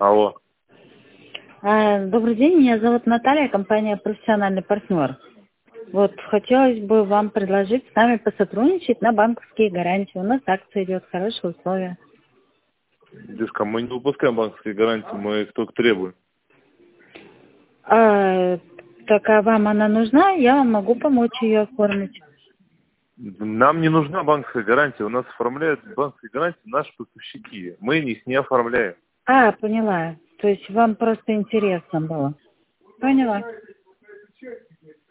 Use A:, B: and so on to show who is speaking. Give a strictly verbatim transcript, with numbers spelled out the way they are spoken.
A: Алло.
B: А, Добрый день, меня зовут Наталья, компания «Профессиональный партнер». Вот, хотелось бы вам предложить с нами посотрудничать на банковские гарантии. У нас акция идет, хорошие условия.
A: Девушка, мы не выпускаем банковские гарантии, мы их только требуем.
B: А, так, а вам она нужна? Я вам могу помочь ее оформить.
A: Нам не нужна банковская гарантия. У нас оформляют банковские гарантии наши поставщики. Мы их не оформляем.
B: А, поняла. То есть вам просто интересно было. Поняла.